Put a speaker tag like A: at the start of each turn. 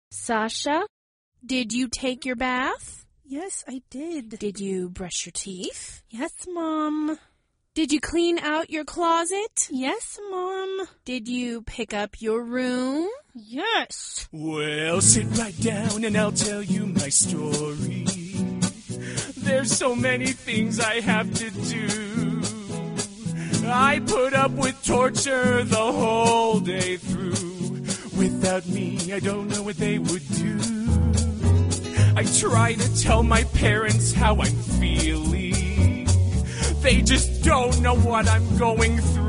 A: Sasha, did you take your bath?
B: Yes, I did.
A: Did you brush your teeth?
B: Yes, Mom.
A: Did you clean out your closet?
B: Yes, Mom.
A: Did you pick up your room?
B: Yes.
C: Well, sit right down and I'll tell you my story. There's so many things I have to do. I put up with torture the whole day through. Without me, I don't know what they would do. I try to tell my parents how I'm feeling. They just don't know what I'm going through.